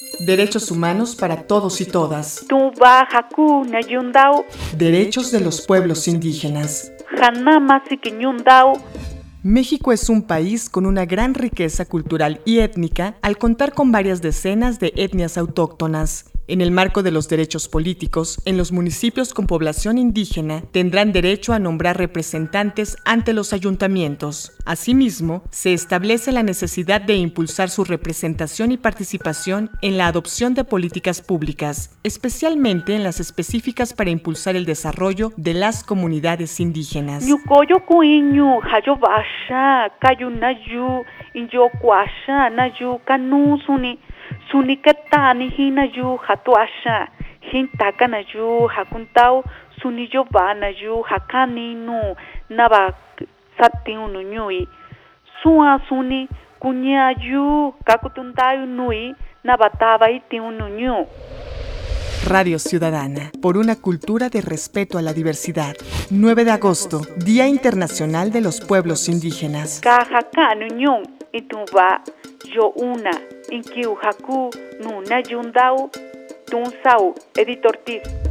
Derechos humanos para todos y todas. Tuba haku na yundao. Derechos de los pueblos indígenas. Hanama sikinyundao. México es un país con una gran riqueza cultural y étnica al contar con varias decenas de etnias autóctonas. En el marco de los derechos políticos, en los municipios con población indígena tendrán derecho a nombrar representantes ante los ayuntamientos. Asimismo, se establece la necesidad de impulsar su representación y participación en la adopción de políticas públicas, especialmente en las específicas para impulsar el desarrollo de las comunidades indígenas. Nyukoyo kuinyu hayo basha kayu nayu inyo kwasha nayu kanu suni ketani hinayu hatuasha hintaka nayu hakuntao suni yoba nayu hakani nu naba satiu nu nyui sua suni kunyayu kakutuntayu nui nabataba itiu nu nyu. Radio Ciudadana, por una cultura de respeto a la diversidad. 9 de agosto, Día Internacional de los Pueblos Indígenas. Kajaka nunyun ituba yo una inkiu haku nuna yundau tunsau Edith Ortiz.